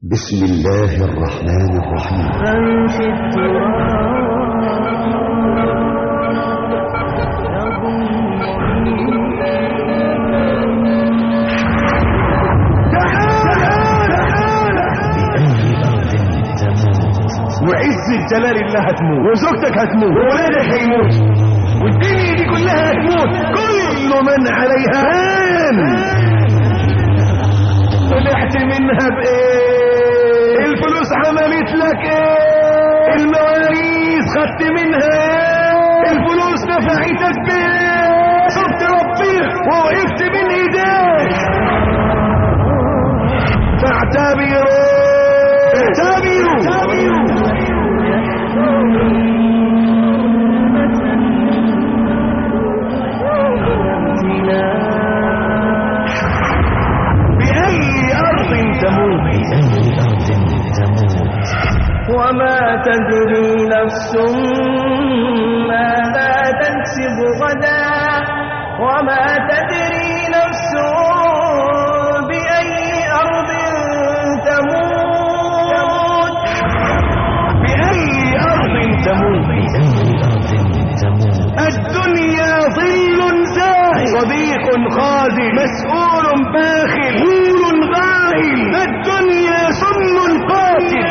بسم الله الرحمن الرحيم. فامشي وعز الجلال الله هتموت، وزوجتك هتموت، وولادك هيموت، والدنيا دي كلها هتموت. كل من عليها هان. طلعت منها بايه؟ الفلوس عملت لك ايه؟ المواريث خدت منها ايه؟ الفلوس نفعتك بايه؟ صرت ربنا ووقفت بين ايديك. فاعتبروا وما تدري نفس ماذا تكسب غدا وما تدري نفس بأي أرض تموت. بأي أرض تموت. الدنيا ظل زاهي، صديق خازن، مسؤول باخل، غول غاهل. الدنيا سم قاتل.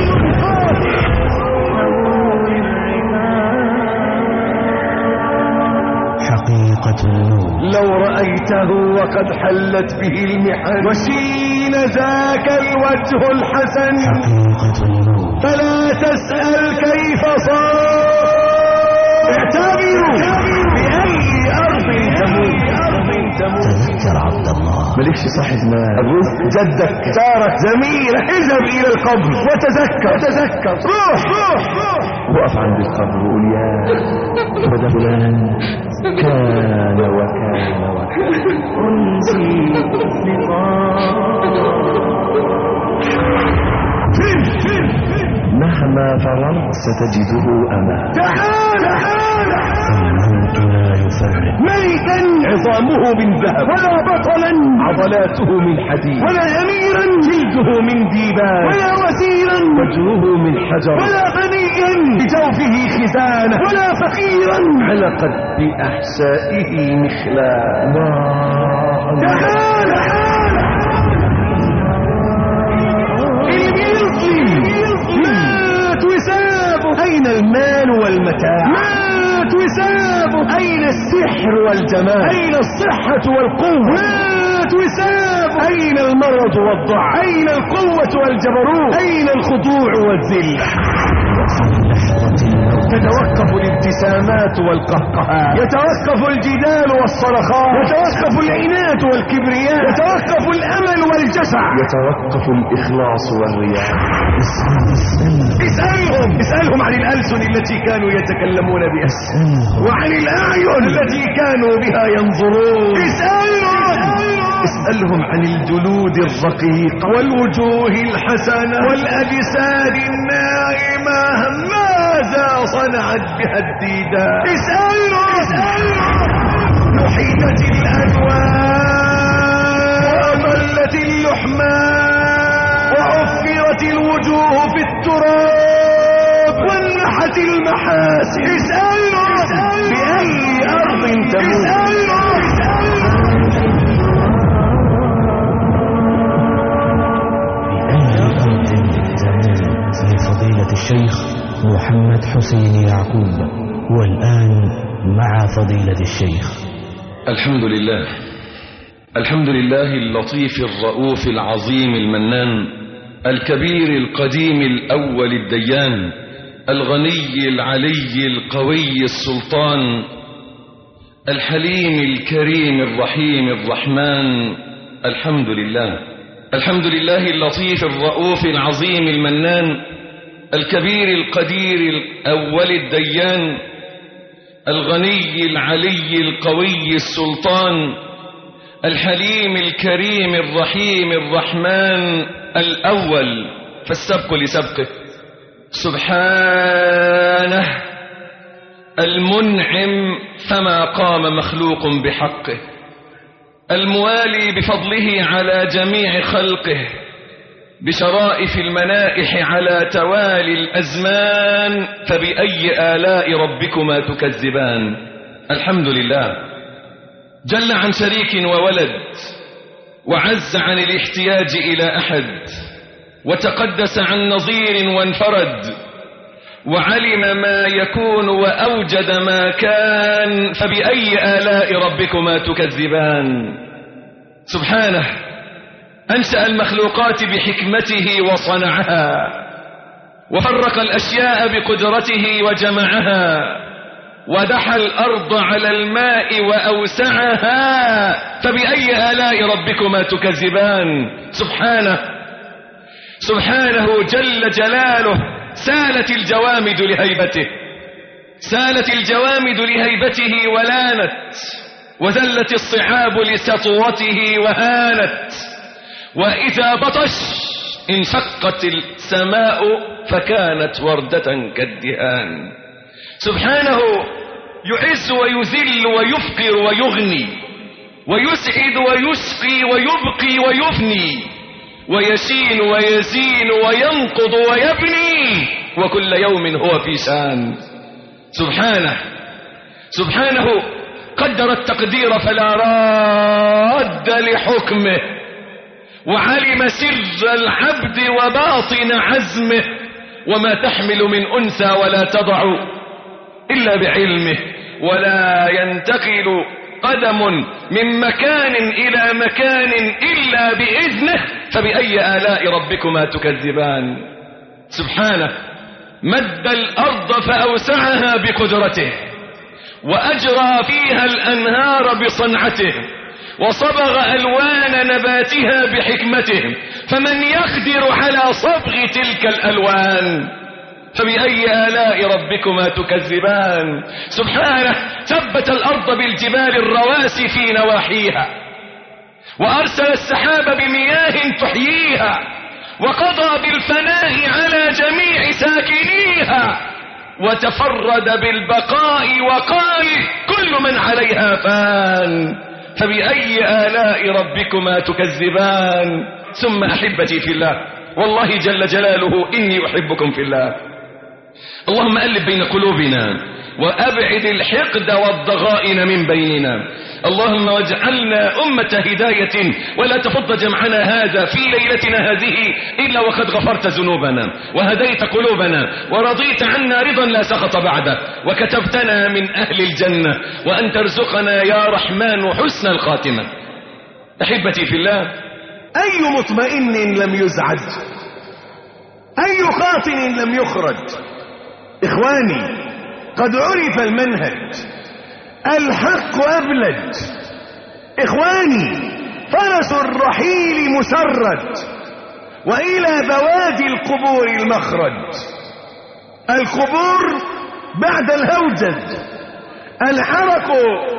حقيقة الموت لو رأيته وقد حلت به المحن وشين ذاك الوجه الحسن، حقيقة الموت فلا تسأل كيف صار. اعتبروا بأي أرض تموت. تذكر عبد الله، مالكش صاحب مال، الرزق جدك جارك زميلك. اذهب إلى القبر وتذكر. روح وقف عند القبر وقول يا وده فلان كان وكان أنسي مهما فررت ستجده أمامك. تعال الموت لا يفرق، ميتا عظامه من ذهب، ولا بطلا عضلاته من حديد، ولا أميرا جلده من ديباج، ولا وزيرا وجهه من حجر، ولا غنيا بجوفه خزانة، ولا فقيرا علقت بأحشائه مخلان. تعال مات وسابه. أين المال والمتاع؟ مات وسابه. أين السحر والجمال؟ أين الصحة والقوة؟ مات وسابه. أين المرض والضعف؟ أين القوة والجبروت؟ أين الخضوع والذل؟ تتوقف الابتسامات والقهقهات، يتوقف الجدال والصرخات، يتوقف العناد والكبرياء، يتوقف الأمل والجشع، يتوقف الإخلاص والرياء. اسألهم عن الألسن التي كانوا يتكلمون بها، وعن الأعين التي كانوا بها ينظرون. اسألهم عن الجلود الرقيقة والوجوه الحسنة والأجساد الناعمة، ماذا صنعت بها الديدان؟ اسألهم. نحيتت الأنوار وأضلت اللحمان وعفرت الوجوه في التراب وانمحت المحاسن. اسألهم بأي أرض تموت. لفضيلة الشيخ محمد حسين يعقوب. والآن مع فضيلة الشيخ. الحمد لله اللطيف الرؤوف العظيم المنان، الكبير القديم الأول الديان، الغني العلي القوي السلطان، الحليم الكريم الرحيم الرحمن. الحمد لله اللطيف الرؤوف العظيم المنان، الكبير القدير الأول الديان، الغني العلي القوي السلطان، الحليم الكريم الرحيم الرحمن الأول، فالسبق لسبقه سبحانه، المنعم فما قام مخلوق بحقه، الموالي بفضله على جميع خلقه، بشرائف المنائح على توالي الأزمان، فبأي آلاء ربكما تكذبان. الحمد لله جل عن شريك وولد، وعز عن الاحتياج إلى أحد، وتقدس عن نظير وانفرد، وعلم ما يكون وأوجد ما كان، فبأي آلاء ربكما تكذبان. سبحانه أنشأ المخلوقات بحكمته وصنعها، وفرق الأشياء بقدرته وجمعها، ودحى الأرض على الماء وأوسعها، فبأي آلاء ربكما تكذبان. سبحانه جل جلاله سالت الجوامد لهيبته، سالت الجوامد لهيبته ولانت، وذلت الصعاب لسطوته وهانت، وإذا بطش انشقت السماء فكانت وردة كالدهان. سبحانه يعز ويذل ويفقر ويغني، ويسعد ويسقي ويبقي ويفني، ويشين ويزين وينقض ويبني، وكل يوم هو في شان. سبحانه قدر التقدير فلا راد لحكمه، وعلم سر العبد وباطن عزمه، وما تحمل من أنثى ولا تضع إلا بعلمه، ولا ينتقل قدم من مكان إلى مكان إلا بإذنه، فبأي آلاء ربكما تكذبان. سبحانه مد الأرض فأوسعها بقدرته، وأجرى فيها الأنهار بصنعته، وصبغ ألوان نباتها بحكمته، فمن يقدر على صبغ تلك الألوان، فبأي آلاء ربكما تكذبان. سبحانه ثبت الأرض بالجبال الرواسي في نواحيها، وأرسل السحاب بمياه تحييها، وقضى بالفناء على جميع ساكنيها، وتفرد بالبقاء وقال كل من عليها فان، فبأي آلاء ربكما تكذبان. ثم أحبتي في الله، والله جل جلاله إني أحبكم في الله. اللهم ألف بين قلوبنا، وأبعد الحقد والضغائن من بيننا. اللهم واجعلنا أمة هداية، ولا تفض جمعنا هذا في ليلتنا هذه إلا وقد غفرت ذنوبنا، وهديت قلوبنا، ورضيت عنا رضا لا سخط بعده، وكتبتنا من أهل الجنة، وأن ترزقنا يا رحمن حسن الخاتمة. أحبتي في الله، أي مطمئن لم يزعج، أي خاطن لم يخرج. إخواني، قد عرف المنهج، الحق أبلج. إخواني، فرس الرحيل مسرج، وإلى بوادي القبور المخرج. القبور بعد الهوجج، الحرق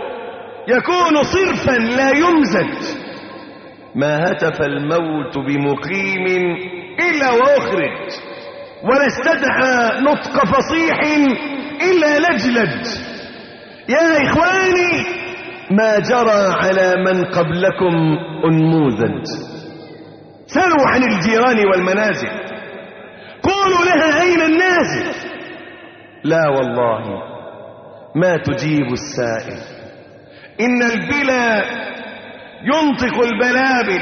يكون صرفا لا يمزج. ما هتف الموت بمقيم إلا وأخرج، ولا استدعى نطق فصيح إلا لجلج. يا إخواني، ما جرى على من قبلكم أنموذج. سلوا عن الجيران والمنازل، قولوا لها أين النازل. لا والله ما تجيب السائل، إن البلا ينطق البلابل.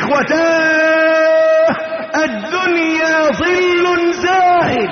إخوتاه، الدنيا ظل زاهد،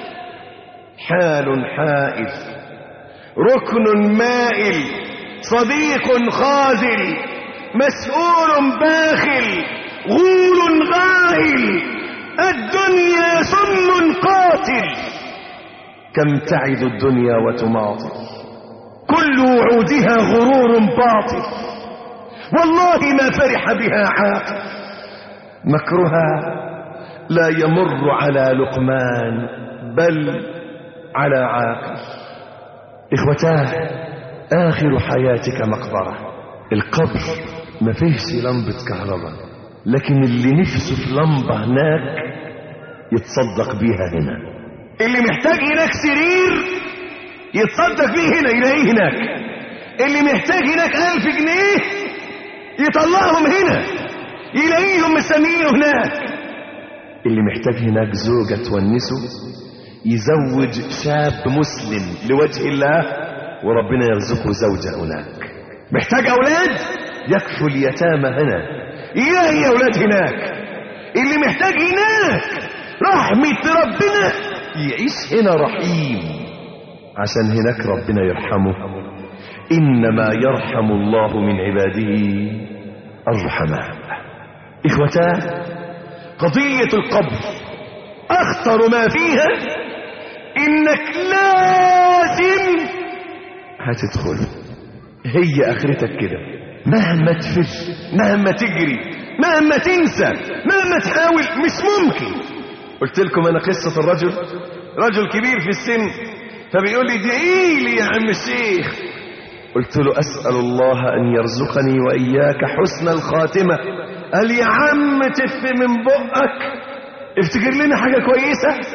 حال حائف، ركن مائل، صديق خاذل، مسؤول باخل، غول غائل. الدنيا سم قاتل، كم تعد الدنيا وتماطل، كل وعودها غرور باطل، والله ما فرح بها عاقل. مكرها لا يمر على لقمان بل على عاقل. إخوتاه، آخر حياتك مقبرة. القبر ما فيهش لمبة كهرباء، لكن اللي نفسه في لمبة هناك يتصدق بيها هنا. اللي محتاج هناك سرير يتصدق بيه هنا يلاقيه هناك. اللي محتاج هناك 1000 جنيه يطلعهم هنا يلاقيهم مستنيينه هناك. اللي محتاج هناك زوجة تونسه يزوج شاب مسلم لوجه الله وربنا يرزقه زوجة هناك. محتاج أولاد يكفوا اليتامى هنا، يا أولاد هناك. اللي محتاج هناك رحمة ربنا يعيش هنا رحيم عشان هناك ربنا يرحمه. إنما يرحم الله من عباده الرحماء. إخوتاه، قضية القبر أخطر ما فيها إنك لازم هتدخل. هي آخرتك كده، مهما تفر، مهما تجري، مهما تنسى، مهما تحاول، مش ممكن. قلت لكم أنا قصة الرجل، رجل كبير في السن، فبيقول لي ادعي لي يا عم الشيخ. قلت له أسأل الله أن يرزقني وإياك حسن الخاتمة. قال يا عم تف من بقك، افتكر لنا حاجة كويسة.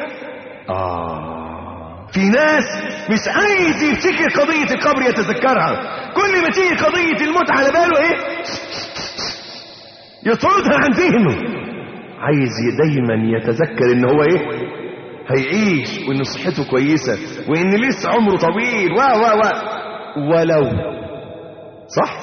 في ناس مش عايز يفتكر قضية القبر يتذكرها، كل ما تيجي قضية الموت على باله ايه يطردها عن ذهنه. عايز دايما يتذكر ان هو ايه هيعيش، وان صحته كويسة، وان لسه عمره طويل ولو صح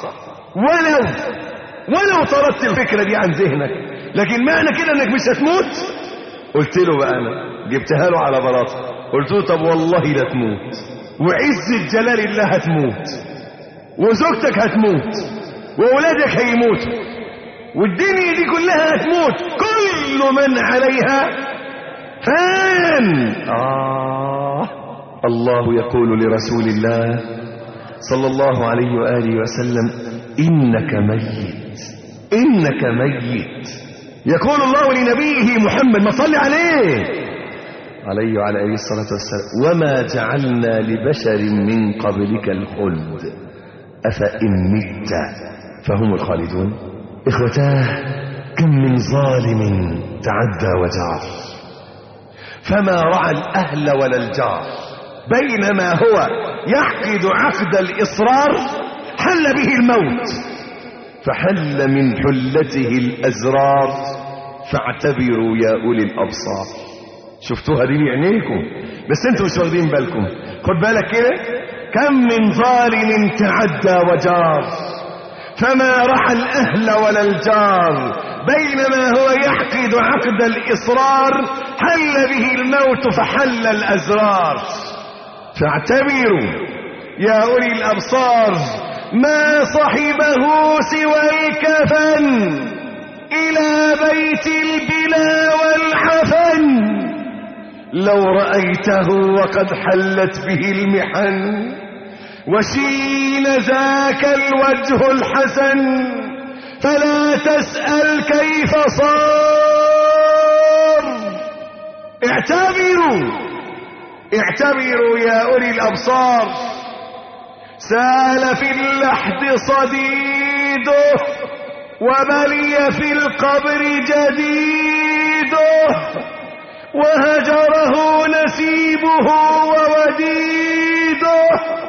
ولو طردت الفكرة دي عن ذهنك، لكن معنى كده انك مش هتموت. قلت له بقى انا جبتها له على بلاطه، قلت له طب والله لا تموت، وعزة جلال الله هتموت، وزوجتك هتموت، واولادك هيموتوا، والدنيا دي كلها هتموت، كل من عليها فان. الله يقول لرسول الله صلى الله عليه وآله وسلم إنك ميت، إنك ميت. يقول الله لنبيه محمد، ما صلي عليه وعلى آله الصلاة والسلام، وما جعلنا لبشر من قبلك الخلد أفإن مت فهم الخالدون. إخوتاه، كم من ظالم تعدى وجار فما رعى الأهل ولا الجار، بينما هو يعقد عقد الإصرار حل به الموت، فحل من حلته الأزرار، فاعتبروا يا أولي الأبصار. شفتوها دي بعينيكم، بس انتوا مش واخدين بالكم. خد بالك كده، كم من ظالم تعدى وجار فما رعى الأهل ولا الجار، بينما هو يعقد عقد الإصرار حل به الموت فحل الأزرار، فاعتبروا يا أولي الأبصار. ما صحبه سوى الكفن إلى بيت البلا والحفن، لو رأيته وقد حلت به المحن، وشين ذاك الوجه الحسن، فلا تسأل كيف صار. اعتبروا يا أولي الأبصار. سال في اللحد صديده، وبلي في القبر جديده، وهجره نسيبه ووديده،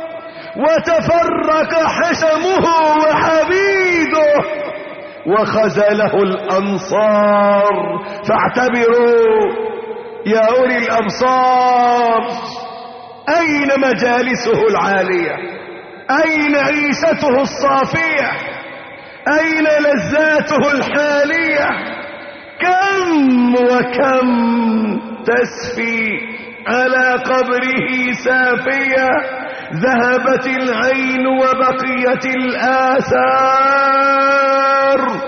وتفرق حشمه وحبيده، وخزله الأنصار. فاعتبروا يا أولي الأبصار. أين مجالسه العالية؟ أين عيشته الصافية؟ أين لذاته الحالية؟ كم وكم تسفي على قبره سافية، ذهبت العين وبقيت الآثار.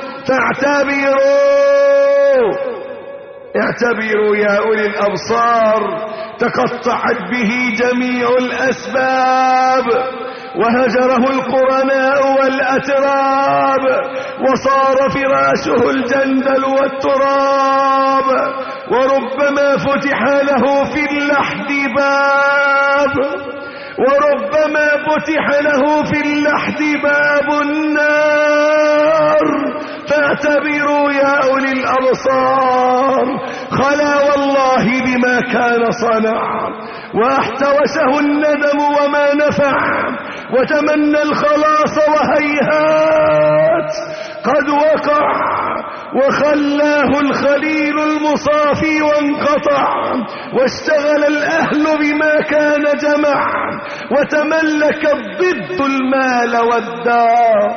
اعتبروا يا أولي الأبصار. تقطعت به جميع الأسباب، وهجره القرناء والأتراب، وصار فراشه الجندل والتراب، وربما فتح له في اللحد باب، وربما فتح له في اللحد باب النار. فاعتبروا يا أولي الأبصار. خلا والله بما كان صنع، واحتوشه الندم وما نفع، وتمنى الخلاص وهيهات قد وقع، وخلاه الخليل المصافي وانقطع، واشتغل الأهل بما كان جمع، وتملك الضد المال والدار.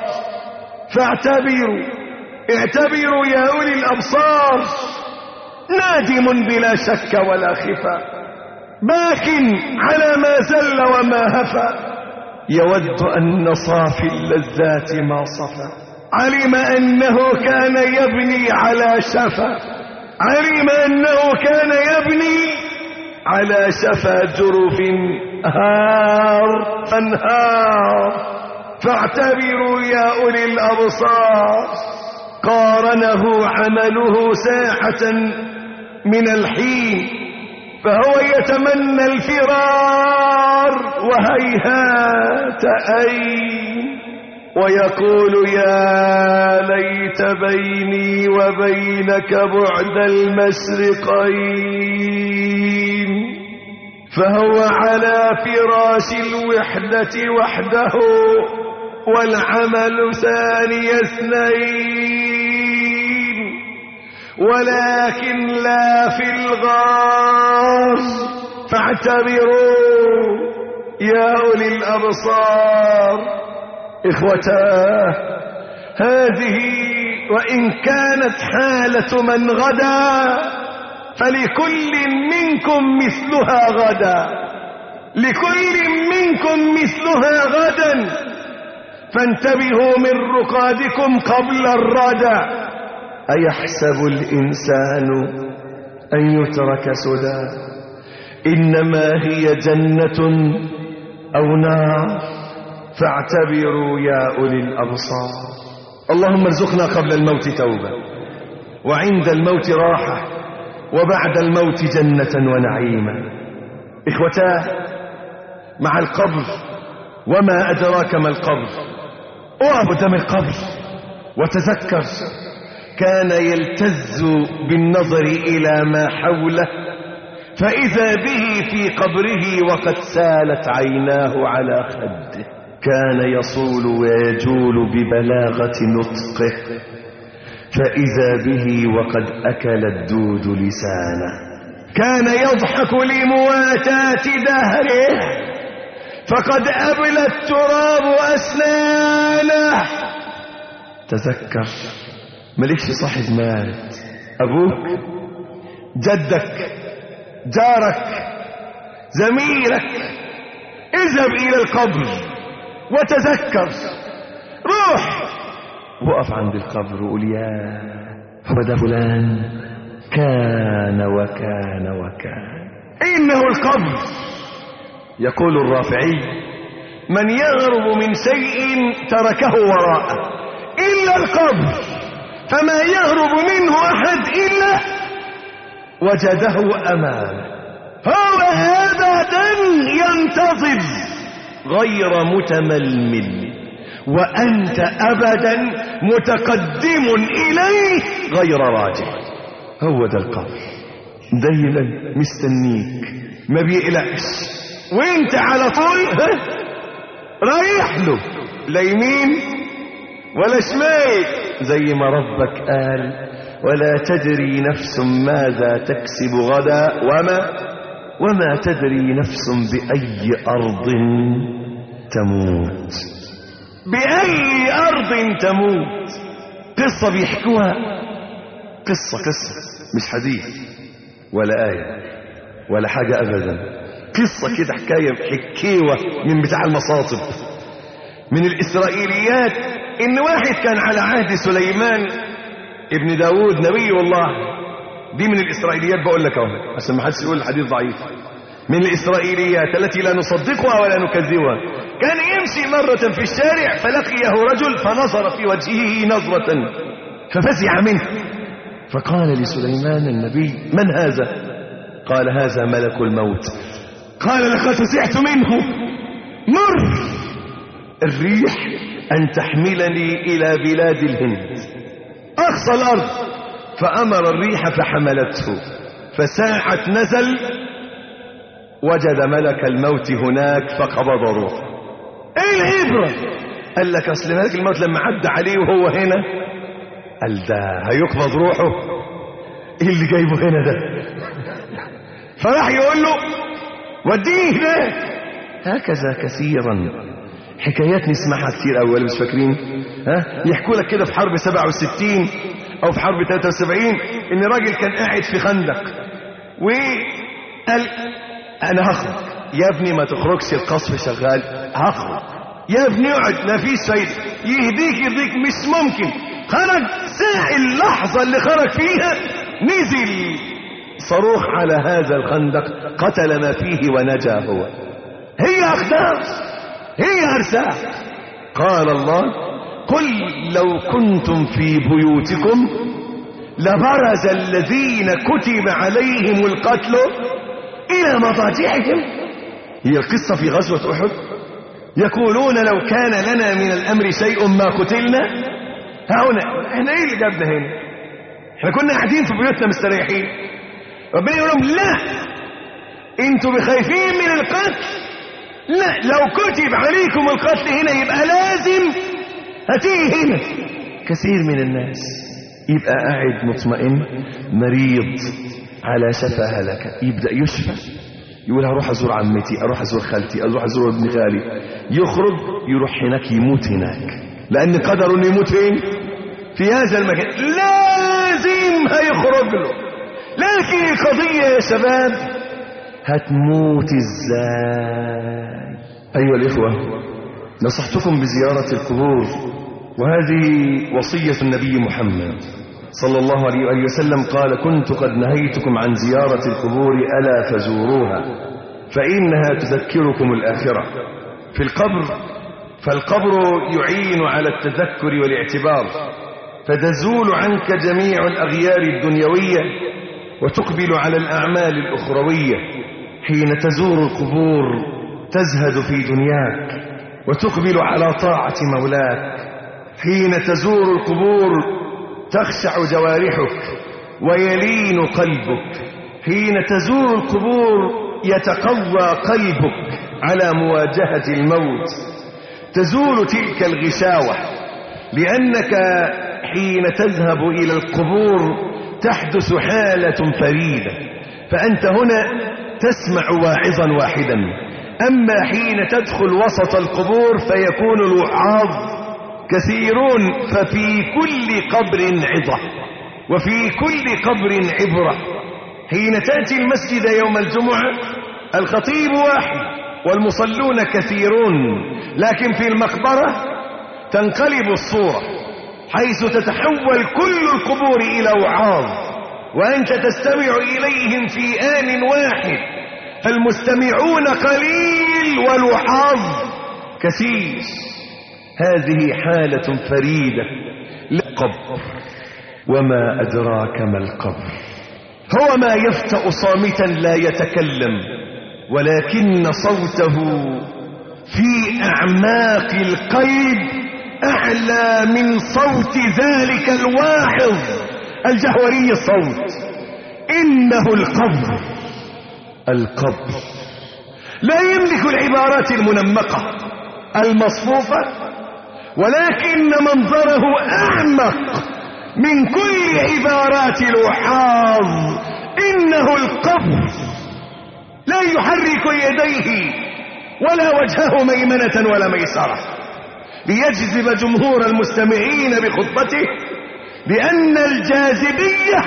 اعتبروا يا أولي الأبصار، نادم بلا شك ولا خفا، باك على ما زل وما هفى، يود أن صافي اللذات ما صفى. علم أنه كان يبني على شفا، علم أنه كان يبني على شفا جرف هار فانهار. فاعتبروا يا أولي الأبصار، قارنه عمله ساعة من الحين، فهو يتمنى الفرار وهيهات أين، ويقول يا ليت بيني وبينك بعد المشرقين. فهو على فراش الوحدة وحده، والعمل ثاني اثنين، ولكن لا في الغار. فاعتبروا يا أولي الأبصار. إخوتاه، هذه وإن كانت حالة من غدا، فلكل منكم مثلها غدا، لكل منكم مثلها غدا. فانتبهوا من رقادكم قبل الردى. أيحسب الإنسان أن يترك سدى؟ إنما هي جنة أو نار. فاعتبروا يا أولي الأبصار. اللهم ارزقنا قبل الموت توبة، وعند الموت راحة، وبعد الموت جنة ونعيما. إخوتاه، مع القبر وما أدراك ما القبر، اقف قدام القبر وتذكر كان يلتز بالنظر إلى ما حوله، فإذا به في قبره وقد سالت عيناه على خده. كان يصول ويجول ببلاغة نطقه، فإذا به وقد أكل الدود لسانه. كان يضحك لمواتاة دهره، فقد أبلى التراب أسنانه. تذكر، ملكش صاحب مات، أبوك، جدك، جارك، زميلك. اذهب إلى القبر وتذكر، روح وقف عند القبر وقول يا هو ده فلان كان وكان وكان. إنه القبر. يقول الرافعي: من يهرب من شيء تركه وراءه إلا القبر، فما يهرب منه أحد إلا وجده أمامه. هو أبدا ينتظر غير متململ، وأنت أبدا متقدم إليه غير راجع. هو ده القبر، دايما مستنيك، ما بيقلقش، وانت على طول رايح له، لا يمين ولا شمال، زي ما ربك قال: ولا تدري نفس ماذا تكسب غدا وما تدري نفس بأي أرض تموت. بأي أرض تموت. قصة بيحكوها، قصة مش حديث ولا آية ولا حاجة أبدا، قصة كده، حكاية من بتاع المصاطب، من الإسرائيليات. إن واحد كان على عهد سليمان ابن داود نبي الله. دي من الإسرائيليات، بقول لك اهو عشان ما حدش يقول الحديث ضعيف. من الإسرائيليات التي لا نصدقها ولا نكذبها. كان يمشي مرة في الشارع فلقيه رجل فنظر في وجهه نظرة ففزع منه، فقال لسليمان النبي: من هذا؟ قال: هذا ملك الموت. قال: لقد فزعت منه، مر الريح أن تحملني إلى بلاد الهند، أقصى الأرض. فأمر الريح فحملته، فساعة نزل وجد ملك الموت هناك فقبض روحه. ايه العبرة؟ قال لك اصل ملك الموت لما عدى عليه وهو هنا قال ده هيقبض روحه، ايه اللي جايبه هنا ده؟ فراح يقول له وديه هناك. هكذا كثيرا حكايات نسمعها كتير أول، مش فاكرين؟ يحكوا لك كده في حرب 67 أو في حرب 73 إن راجل كان قاعد في خندق وقال أنا هخرج. يا ابني ما تخرجش، القصف شغال. هخرج يا ابني، اقعد، ما فيش فايدة، يهديك مش ممكن. خرج ساعة اللحظة اللي خرج فيها نزل صاروخ على هذا الخندق قتل ما فيه ونجا هو. هي أقدار، هي أرزاق. قال الله قل لو كنتم في بيوتكم لبرز الذين كتب عليهم القتل إلى مضاجعهم. هي القصة في غزوة أحد. يقولون لو كان لنا من الأمر شيء ما قتلنا هنا. احنا ايه اللي جابنا هنا؟ احنا كنا قاعدين في بيوتنا مستريحين. ربنا يقول لهم لا، انتوا بخايفين من القتل. لا، لو كتب عليكم القتل هنا يبقى لازم هتيجي هنا. كثير من الناس يبقى قاعد مطمئن، مريض على شفا هلكة، يبدأ يشفى، يقول هروح ازور عمتي، اروح ازور خالتي، اروح ازور ابن خالي. يخرج يروح هناك يموت هناك، لان قدر انه يموت فين؟ في هذا المكان. لازم هيخرج له. لكن القضية يا شباب هتموت ازاي؟ ايها الاخوة، نصحتكم بزيارة القبور، وهذه وصية النبي محمد صلى الله عليه وآله وسلم. قال كنت قد نهيتكم عن زيارة القبور ألا فزوروها فإنها تذكركم الآخرة. في القبر، فالقبر يعين على التذكر والاعتبار، فتزول عنك جميع الأغيار الدنيوية وتقبل على الأعمال الأخروية. حين تزور القبور تزهد في دنياك وتقبل على طاعة مولاك. حين تزور القبور تخشع جوارحك ويلين قلبك. حين تزور القبور يتقوى قلبك على مواجهة الموت. تزول تلك الغشاوة، لأنك حين تذهب إلى القبور تحدث حالة فريدة، فأنت هنا تسمع واعظا واحدا. أما حين تدخل وسط القبور فيكون الوعاظ كثيرون، ففي كل قبر عظة وفي كل قبر عبرة. حين تأتي المسجد يوم الجمعة الخطيب واحد والمصلون كثيرون، لكن في المقبرة تنقلب الصورة، حيث تتحول كل القبور إلى وعاظ، وأنت تستمع إليهم في آن واحد، فالمستمعون قليل والوعاظ كثير. هذه حالة فريدة للقبر. وما أدراك ما القبر؟ هو ما يفتأ صامتا لا يتكلم، ولكن صوته في أعماق القلب أعلى من صوت ذلك الواعظ الجهوري الصوت. إنه القبر. القبر لا يملك العبارات المنمقة المصفوفة، ولكن منظره أعمق من كل عبارات الوعاظ. إنه القبر لا يحرك يديه ولا وجهه ميمنة ولا ميسرة ليجذب جمهور المستمعين بخطبته، لأن الجاذبية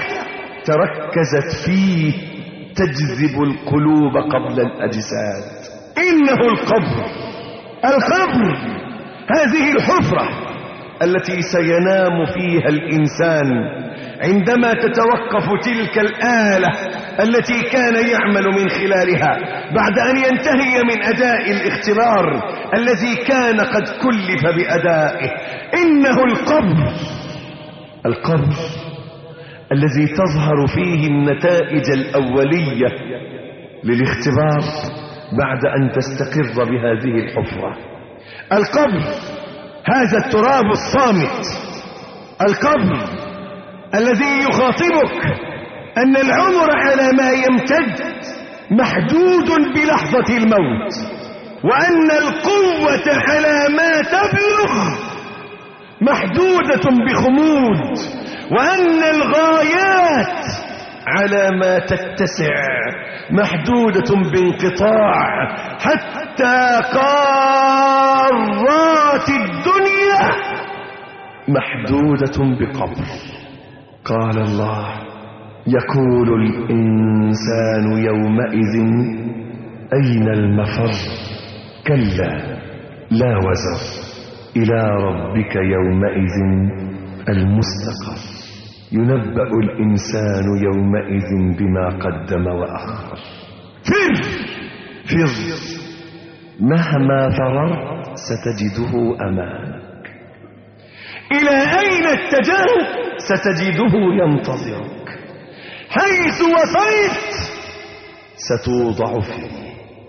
تركزت فيه تجذب القلوب قبل الأجساد. إنه القبر. القبر هذه الحفرة التي سينام فيها الإنسان عندما تتوقف تلك الآلة التي كان يعمل من خلالها بعد أن ينتهي من أداء الاختبار الذي كان قد كلف بأدائه. إنه القبر. القبر الذي تظهر فيه النتائج الأولية للاختبار بعد أن تستقر بهذه الحفرة. القبر هذا التراب الصامت. القبر الذي يخاطبك أن العمر على ما يمتد محدود بلحظة الموت، وأن القوة على ما تبلغ محدودة بخمود وأن الغايات على ما تتسع محدودة بانقطاع، حتى قارات الدنيا محدودة بقبر. قال الله: يقول الإنسان يومئذ أين المفر، كلا لا وزر إلى ربك يومئذ المستقر، ينبأ الإنسان يومئذ بما قدم وأخر. فر مهما فررت ستجده أمامك، إلى أين اتجهت ستجده ينتظرك، حيث وصلت ستوضع فيه.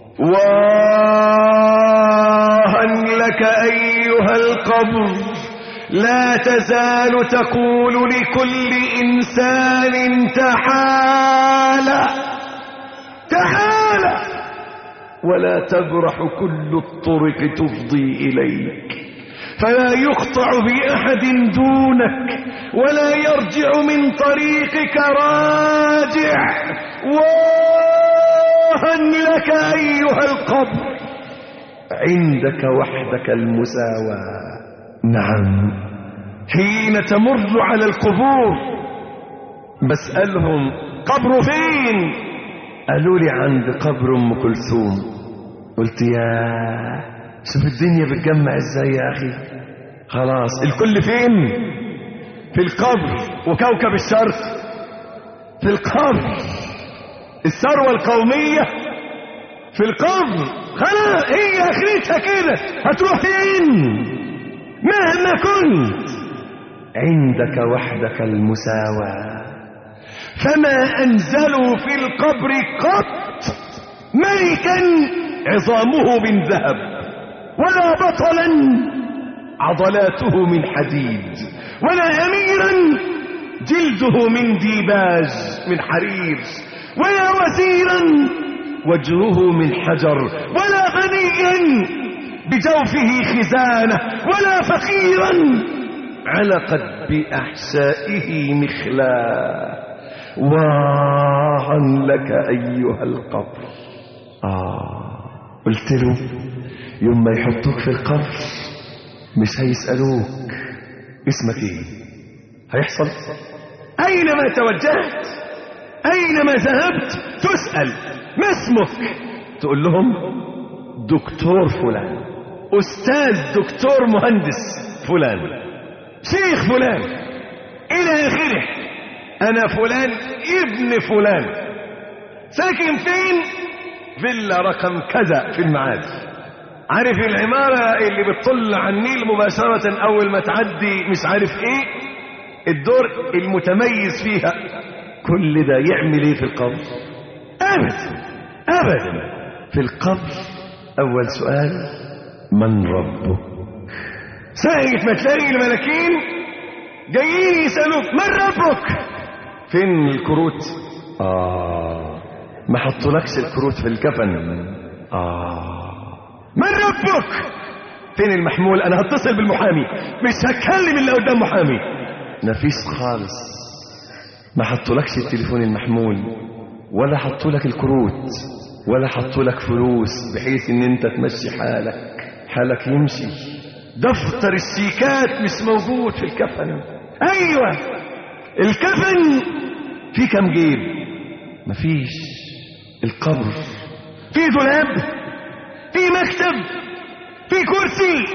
واها لك أيها القبر، لا تزال تقول لكل إنسان تعالى تعالى، ولا تبرح كل الطرق تفضي إليك، فلا يقطع بأحد دونك، ولا يرجع من طريقك راجع. واها لك أيها القبر، عندك وحدك المساواة. نعم، حين تمر على القبور بسألهم: قبر فين؟ قالوا لي: عند قبر أم كلثوم. قلت: يا شوف الدنيا بتجمع ازاي يا أخي. خلاص، الكل فين؟ في القبر. وكوكب الشرق في القبر، الثروة القومية في القبر. خلاص، هي اخرتها كده، هتروح فين مهما كنت؟ عندك وحدك المساواة. فما أنزلوا في القبر قط ملكا عظامه من ذهب، ولا بطلا عضلاته من حديد، ولا أميرا جلده من ديباج من حرير، ولا وزيرا وجهه من حجر، ولا غنيا بجوفه خزانة، ولا فقيرا علقت بأحشائه مخلا. واها لك أيها القبر. قلت له: يوم ما يحطوك في القبر مش هيسألوك اسمك ايه، هيحصل أينما توجهت أينما ذهبت تسأل ما اسمك، تقول لهم: دكتور فلان، أستاذ دكتور مهندس فلان، شيخ فلان، إلى آخره. أنا فلان ابن فلان، ساكن فين؟ فيلا رقم كذا في المعادي. عارف العمارة اللي بتطل على النيل مباشرة أول ما تعدي مش عارف إيه، الدور المتميز فيها. كل ده يعمل إيه في القبر؟ أبدا أبدا. في القبر أول سؤال: من ربك؟ ساعة ما تلاقي الملكين جايين يسألوك: من ربك؟ فين الكروت؟ ما حطولكش الكروت في الكفن. من ربك؟ فين المحمول؟ انا هتصل بالمحامي، مش هتكلم الا قدام محامي. مفيش خالص، ما حطولكش التليفون المحمول، ولا حطولك الكروت، ولا حطولك فلوس بحيث ان انت تمشي حالك يمشي. دفتر الشيكات مش موجود في الكفن. ايوه، الكفن في كم جيب؟ مفيش. القبر في دولاب، في مكتب، في كرسي.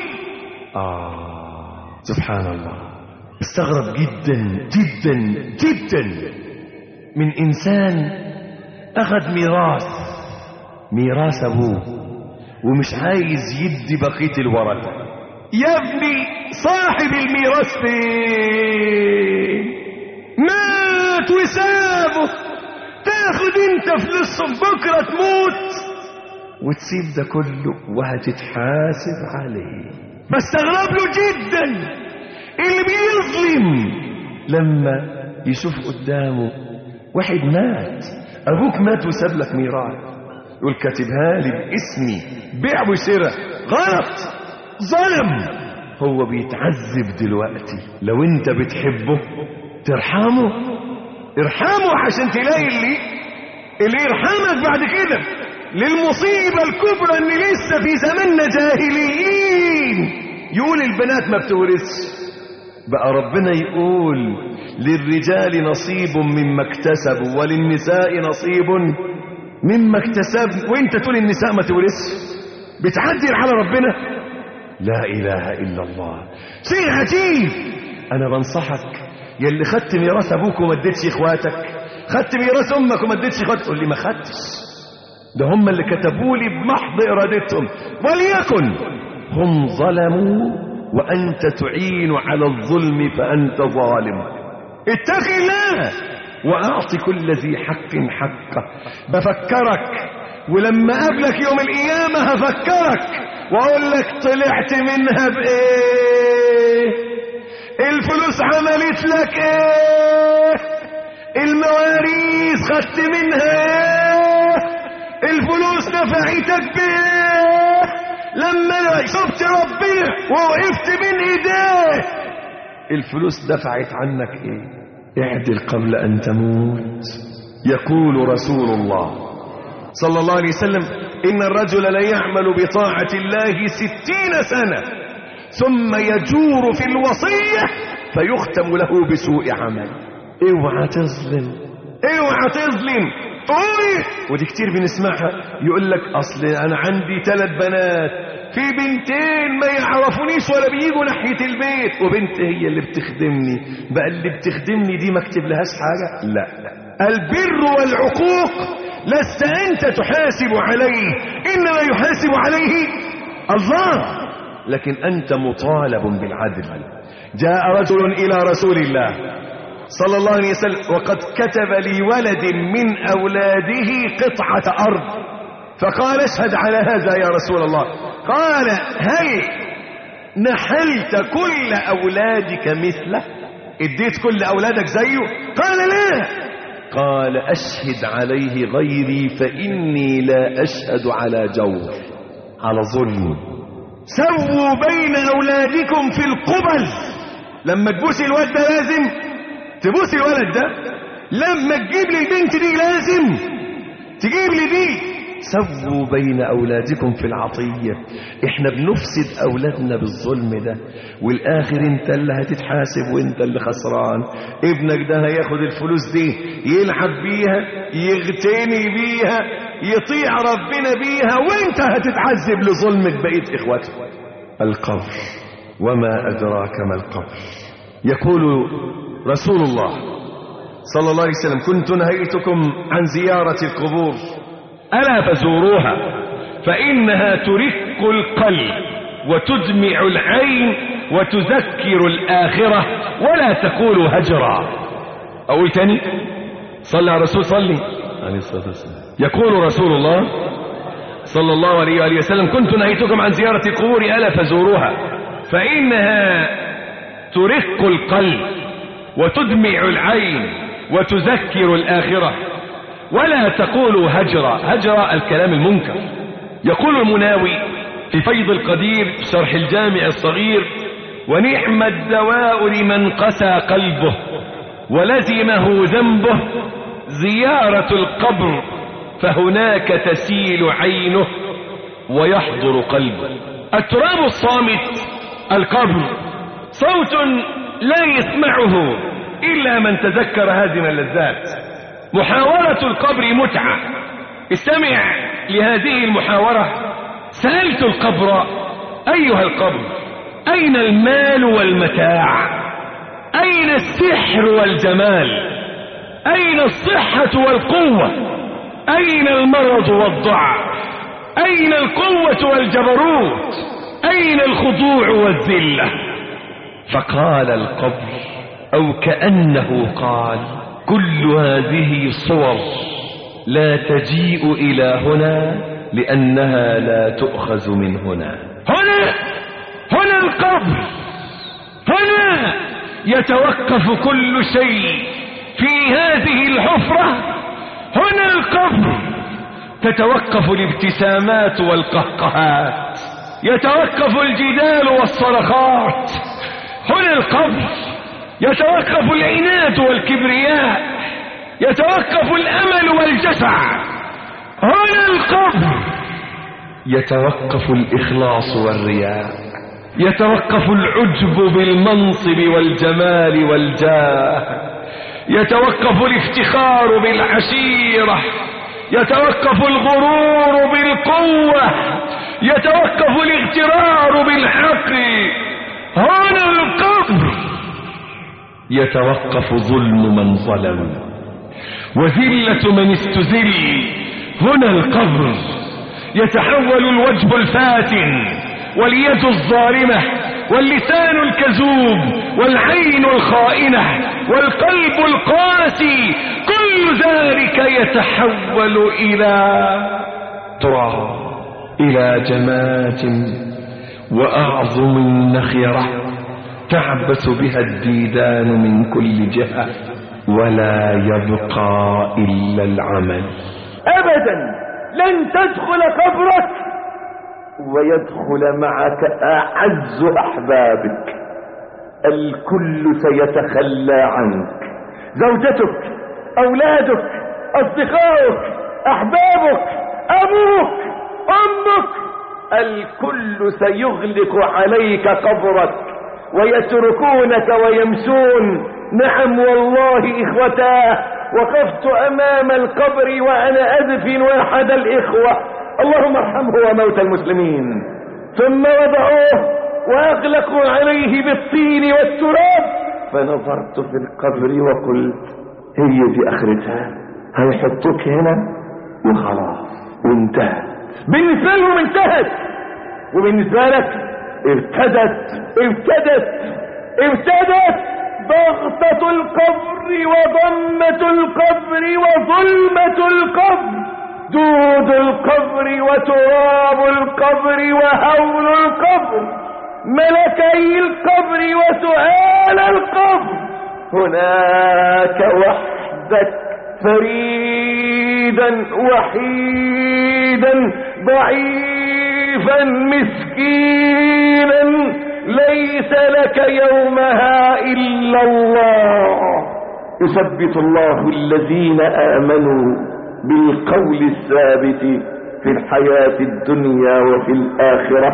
سبحان الله. استغرب جدا جدا جدا من انسان اخذ ميراث ابوه ومش عايز يدي بقية الورثة. يا ابني صاحب الميراث فين؟ مات وسابه، تاخد انت فلوسهم بكرة تموت وتسيب ده كله وهتتحاسب عليه. بستغرب له جدا اللي بيظلم لما يشوف قدامه واحد مات، ابوك مات وساب لك ميراث، يقول كاتبها لي باسمي، بيع وشراء. غلط، ظلم. هو بيتعذب دلوقتي، لو انت بتحبه ترحمه، ارحمه عشان تلاقي اللي يرحمك بعد كده. للمصيبة الكبرى ان لسه في زماننا جاهليين يقول البنات ما بتورثش. بقى ربنا يقول للرجال نصيب مما اكتسبوا وللنساء نصيب مما اكتسبوا، وانت تقول النساء ما تورثش، بتعدل على ربنا. لا اله الا الله، شيء عجيب. انا بنصحك يا اللي خدت ميراث ابوك وما اديتش اخواتك، خدت ميراث امك وما اديتش اخواتك، تقول لي ما خدتش، ده هم اللي كتبوا لي بمحض ارادتهم، وليكن هم ظلموا وانت تعين على الظلم فانت ظالم. اتق الله واعطي كل ذي حق حقه. بفكرك ولما قابلك يوم القيامه هفكرك واقول لك طلعت منها بايه، الفلوس عملت لك ايه، المواريث خدت منها ايه، الفلوس نفعتك بايه، لما شفت ربنا ووقفت من ايديه الفلوس دفعت عنك ايه. اعدل قبل ان تموت. يقول رسول الله صلى الله عليه وسلم ان الرجل لا يعمل بطاعة الله 60 سنة ثم يجور في الوصية فيختم له بسوء عمل. اوعى تظلم، اوعى تظلم. ودي كتير بنسمعها، يقول لك اصل انا عندي 3 بنات، في بنتين ما يعرفونيش ولا بييجوا ناحية البيت، وبنت هي اللي بتخدمني. بقى اللي بتخدمني دي ما اكتب لهاش حاجة؟ لا، البر والعقوق لست انت تحاسب عليه، انما يحاسب عليه الله، لكن انت مطالب بالعدل. جاء رجل الى رسول الله صلى الله عليه وسلم وقد كتب لولد من أولاده قطعة أرض، فقال اشهد على هذا يا رسول الله. قال هل نحلت كل أولادك مثله، اديت كل أولادك زيه؟ قال لا. قال أشهد عليه غيري فإني لا أشهد على جور، على ظلم. سووا بين أولادكم في القبل، لما تبوس الواد ده لازم تبوس الولد ده، لما تجيب لي البنت دي لازم تجيب لي دي. سووا بين أولادكم في العطية. احنا بنفسد أولادنا بالظلم ده، والآخر انت اللي هتتحاسب وانت اللي خسران. ابنك ده هياخد الفلوس دي يلعب بيها، يغتني بيها، يطيع ربنا بيها، وانت هتتعذب لظلمك بقية اخواتك. القبر، وما أدراك ما القبر. يقول رسول الله صلى الله عليه وسلم كنت نهيتكم عن زيارة القبور ألا فزوروها فإنها ترق القلب وتدمع العين وتذكر الآخرة ولا تقول هجرا. أقول تاني، صلى على رسول صلي عليه الصلاة والسلام. يقول رسول الله صلى الله عليه وآله وسلم كنت نهيتكم عن زيارة القبور ألا فزوروها فإنها ترق القلب وتدمع العين وتذكر الآخرة ولا تقولوا هجرا. هجرا الكلام المنكر. يقول المناوي في فيض القدير شرح الجامع الصغير ونعم الدواء لمن قسى قلبه ولزمه ذنبه زيارة القبر فهناك تسيل عينه ويحضر قلبه. التراب الصامت القبر صوت لا يسمعه إلا من تذكر هذه اللذات. محاورة القبر متعة. استمع لهذه المحاورة. سألت القبر أيها القبر أين المال والمتاع، أين السحر والجمال، أين الصحة والقوة، أين المرض والضعف، أين القوة والجبروت، أين الخضوع والذلة؟ فقال القبر أو كأنه قال كل هذه صور لا تجيء إلى هنا لأنها لا تؤخذ من هنا. هنا القبر، هنا يتوقف كل شيء في هذه الحفرة. هنا القبر تتوقف الابتسامات والقهقهات، يتوقف الجدال والصرخات. هنا القبر يتوقف العناد والكبرياء، يتوقف الأمل والجشع. هنا القبر يتوقف الإخلاص والرياء، يتوقف العجب بالمنصب والجمال والجاه، يتوقف الافتخار بالعشيرة، يتوقف الغرور بالقوة، يتوقف الاغترار بالحق. هنا القبر يتوقف ظلم من ظلم وذلة من استذل. هنا القبر يتحول الوجه الفاتن واليد الظالمة واللسان الكذوب والعين الخائنة والقلب القاسي، كل ذلك يتحول إلى تراب، إلى جماد وأعظم النخرة تعبث بها الديدان من كل جهة، ولا يبقى إلا العمل. أبدا لن تدخل قبرك ويدخل معك أعز أحبابك، الكل سيتخلى عنك، زوجتك، أولادك، أصدقائك، أحبابك، أبوك، أمك، الكل سيغلق عليك قبرك ويتركونك ويمشون. نعم والله إخوتاه، وقفت أمام القبر وأنا أدفن أحد الإخوة، اللهم ارحمه وموت المسلمين، ثم وضعوه وأغلقوا عليه بالطين والتراب، فنظرت في القبر وقلت هي دي آخرتها، هيحطوك هنا وخلاص وانتهت. بالنسبة لهم انتهت، وبالنسبة لك ابتدت ضغطة القبر وضمة القبر وظلمة القبر، دود القبر وتراب القبر وهول القبر، ملكي القبر وسؤال القبر. هناك وحدك فريدا وحيدا ضعيفا مسكينا، ليس لك يومها إلا الله. يثبت الله الذين آمنوا بالقول الثابت في الحياة الدنيا وفي الآخرة،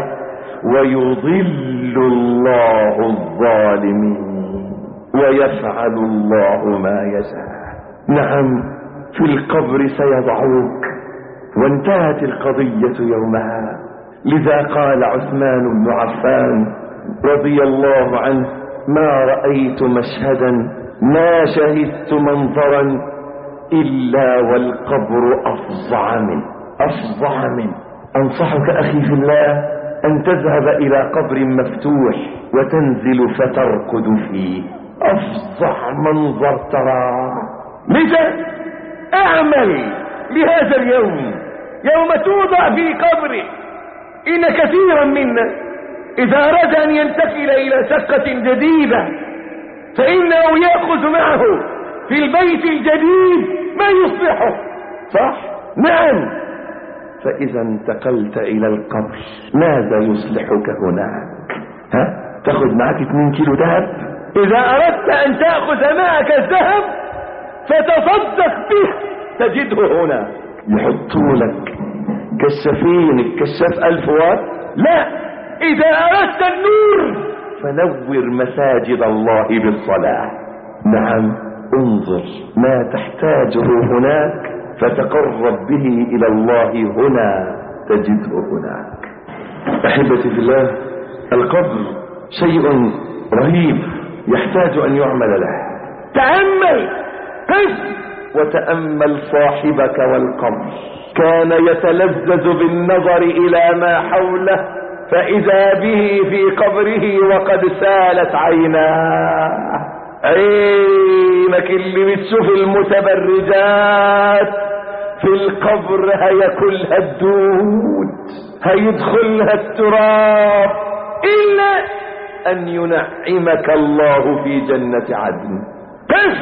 ويضل الله الظالمين ويفعل الله ما يشاء. نعم في القبر سيضعوك، وانتهت القضية يومها. لذا قال عثمان بن عفان رضي الله عنه: ما رأيت مشهدا، ما شهدت منظرا إلا والقبر أفظع منه. أنصحك أخي في الله أن تذهب إلى قبر مفتوح وتنزل فترقد فيه، أفظع منظر تراه. لذا اعمل لهذا اليوم، يوم توضع في قبره. إن كثيرا منا إذا أراد أن ينتقل إلى شقة جديدة فإنه يأخذ معه في البيت الجديد ما يصلحه، صح؟ نعم. فإذا انتقلت إلى القبر ماذا يصلحك هناك؟ تأخذ معك 2 كيلو ذهب؟ إذا أردت أن تأخذ معك الذهب فتصدق به تجده هنا. يحطوا لك كشافين، الكشاف 1000 واط. لا، إذا أردت النور فنور مساجد الله بالصلاة. نعم، انظر ما تحتاجه هناك فتقرب به إلى الله هنا تجده هناك. أحبتي في الله، القبر شيء رهيب يحتاج أن يعمل له. تأمل، قف وتأمل صاحبك والقبر. كان يتلذذ بالنظر إلى ما حوله، فإذا به في قبره وقد سالت عيناه. عينك اللي بتشوف المتبرجات في القبر هياكلها الدود، هيدخلها التراب، إلا أن ينعمك الله في جنة عدن. قف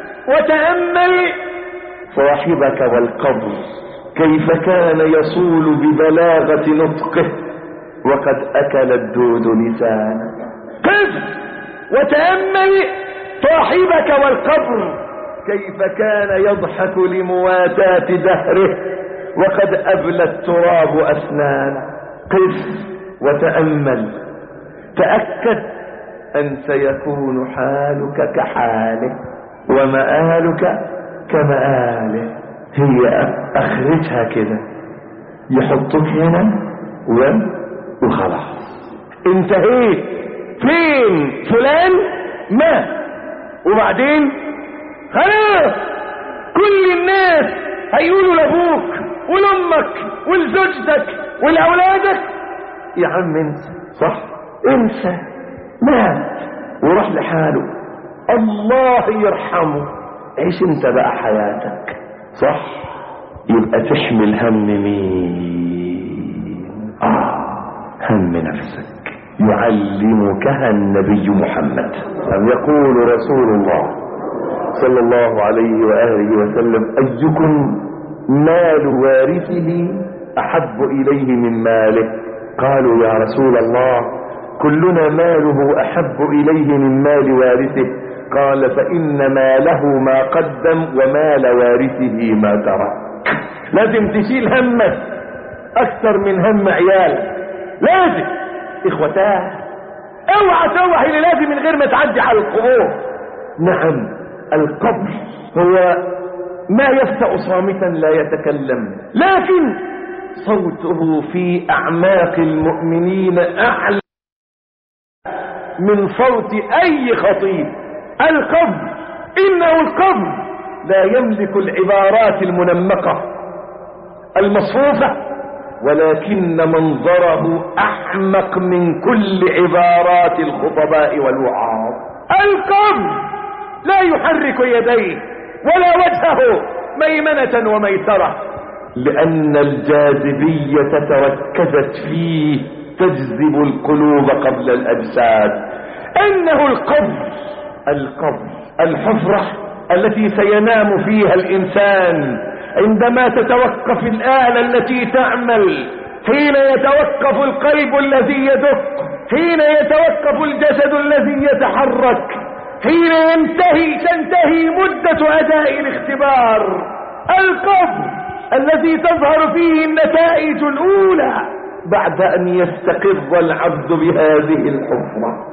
وتأمل صاحبك والقبر، كيف كان يصول ببلاغة نطقه وقد أكل الدود لسانه. قف وتأمل صاحبك والقبر كيف كان يضحك لمواساة دهره وقد أبلى التراب أسنانه. قف وتأمل، تأكد أن سيكون حالك كحاله ومآلك كمآله. هي أخرجها كده، يحطك هنا وخلاص انتهيت. فين فلان؟ مات، وبعدين خلاص كل الناس هيقولوا لابوك ولامك ولزوجتك ولأولادك يا عم انسى، صح؟ انسى، مات وراح لحاله، الله يرحمه. عيش انت بقى حياتك، صح؟ يبقى تحمل هم مين؟ هم نفسك. يعلمكها النبي محمد. أم يقول رسول الله صلى الله عليه وآله وسلم: أيكم مال وارثه أحب إليه من ماله؟ قالوا: يا رسول الله كلنا ماله أحب إليه من مال وارثه. قال: فإن ماله ما قدم ومال وارثه ما ترك. لازم تشيل همك أكثر من هم عيالك، لازم. إخوتاه، اوعى توحي اللي لازم من غير ما تعدي على القبور. نعم، القبر هو ما يفتأ صامتا لا يتكلم، لكن صوته في أعماق المؤمنين أعلى من صوت أي خطيب. القبر، إنه القبر لا يملك العبارات المنمقة المصفوفة، ولكن منظره أحمق من كل عبارات الخطباء والوعاظ. القبر لا يحرك يديه ولا وجهه ميمنة وميسرة، لأن الجاذبية تركزت فيه تجذب القلوب قبل الأجساد. إنه القبر، الحفرة التي سينام فيها الإنسان عندما تتوقف الآلة التي تعمل، حين يتوقف القلب الذي يدق، حين يتوقف الجسد الذي يتحرك، حين تنتهي مدة أداء الاختبار. القبر الذي تظهر فيه النتائج الأولى بعد أن يستقر العبد بهذه الحفرة.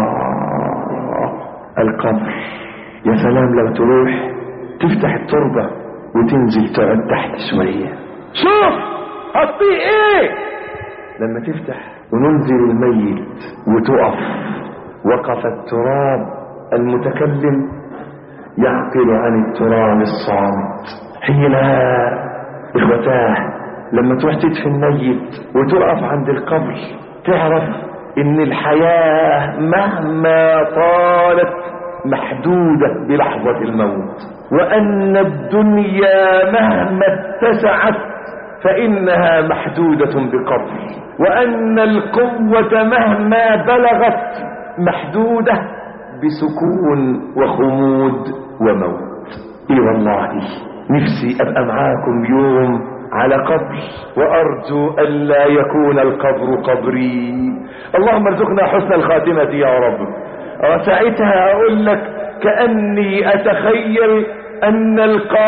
القبر، يا سلام لو تروح تفتح التربة وتنزل تقعد تحت شوية، شوف هتطيق ايه لما تفتح وننزل الميت وتقف. وقف التراب المتكلم يعقل عن التراب الصامت. حينها اخوتاه لما تروح تدفن الميت وتقف عند القبر تعرف ان الحياة مهما طالت محدودة بلحظة الموت، وأن الدنيا مهما اتسعت فإنها محدودة بقبر، وأن القوة مهما بلغت محدودة بسكون وخمود وموت. إيه والله نفسي أبقى معاكم يوم على قبر، وأرجو أن لا يكون القبر قبري. اللهم ارزقنا حسن الخاتمة يا رب. وساعتها أقول لك كأني أتخيل أن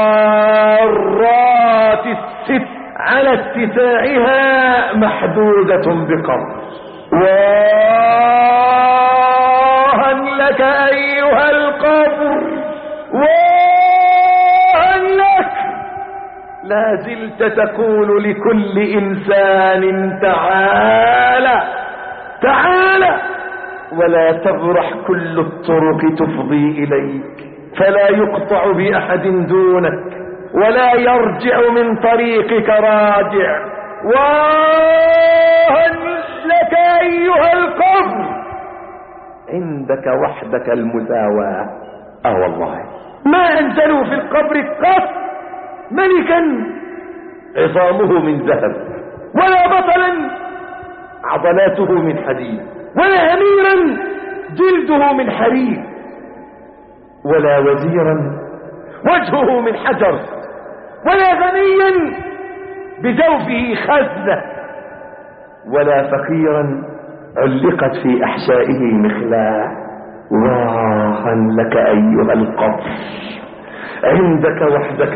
القارات الست على اتساعها محدودة بقبر. واها لك أيها القبر، واها لك. لا زلت تقول لكل إنسان تعالى تعالى، ولا تبرح كل الطرق تفضي إليك، فلا يقطع بأحد دونك ولا يرجع من طريقك راجع. واها لك أيها القبر، عندك وحدك المساواة. والله ما أنزلوا في القبر قط ملكا عظامه من ذهب، ولا بطلا عضلاته من حديد، ولا أميرا جلده من حرير، ولا وزيرا وجهه من حجر، ولا غنيا بجوفه خزنة، ولا فقيرا علقت في أحشائه مخلاة. واها لك أيها القبر، عندك وحدك